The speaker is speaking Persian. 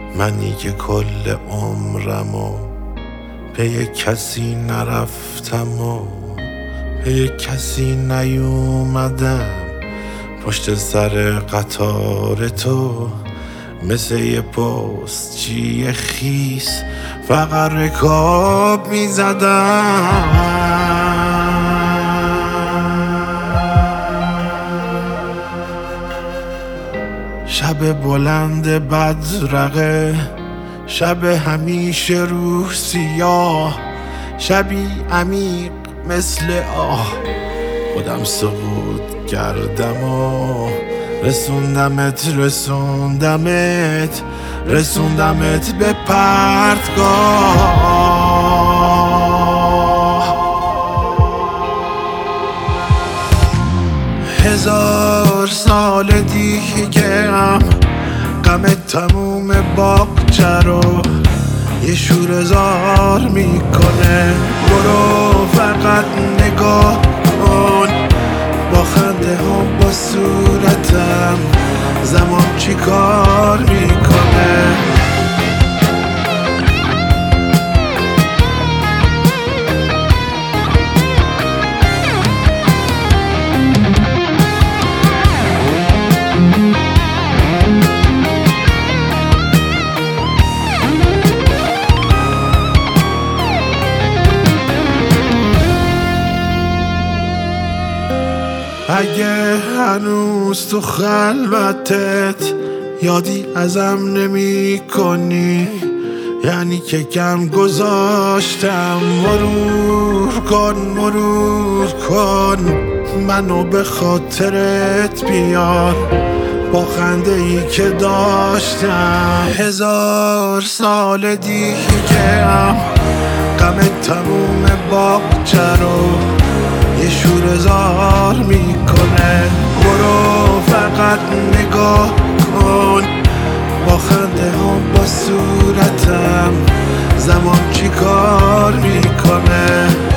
منی که کل عمرمو پی کسی نرفتم و پی کسی نیومدم، پشت سر قطار تو مثل یه پستچی خیس فقط رکاب میزدم. شب بلند بدرقه، شب همیشه روح سیاه، شبی عمیق مثل آه، خودم سقوط کردم و رسوندمت به پرتگاه. 1000 سال دیگه هم غم تموم باغچه رو یه شوره‌زار میکنه. برو فقط نگاه کن با خنده هم با صورتم زمان چی کار میکنه. اگه هنوز تو خلوتت یادی ازم نمی کنی، یعنی که کم گذاشتم. مرور کن منو به خاطرت بیار با خنده ای که داشتم. 1000 سال دیگه هم غم تموم باغچه رو یه شوره‌زار میکنه. برو فقط نگاه کن با خنده هم با صورتم زمان چی کار میکنه.